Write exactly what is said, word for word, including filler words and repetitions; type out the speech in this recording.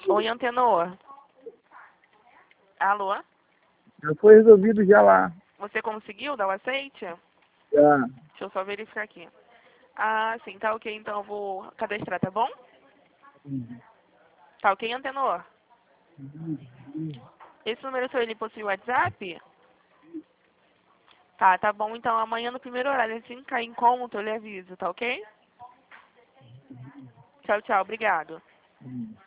Oi, Antenor. Alô? Já foi resolvido já lá. Você conseguiu dar o aceite? Já. Deixa eu só verificar aqui. Ah, sim, tá ok, então eu vou cadastrar, tá bom? Tá ok, Antenor? Esse número seu, ele possui WhatsApp? Tá, tá bom, então amanhã no primeiro horário, assim que cair em conta, eu lhe aviso, tá ok? Tchau, tchau, obrigado.